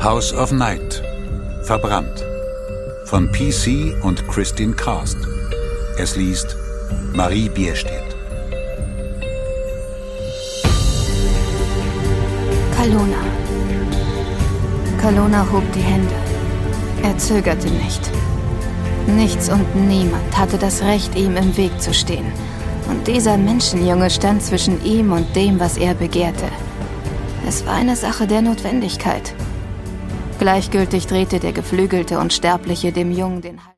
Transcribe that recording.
House of Night. Verbrannt. Von PC und Christine Krast. Es liest Marie Bierstedt. Kalona. Kalona hob die Hände. Er zögerte nicht. Nichts und niemand hatte das Recht, ihm im Weg zu stehen. Und dieser Menschenjunge stand zwischen ihm und dem, was er begehrte. Es war eine Sache der Notwendigkeit. Gleichgültig drehte der Geflügelte und Sterbliche dem Jungen den Hals.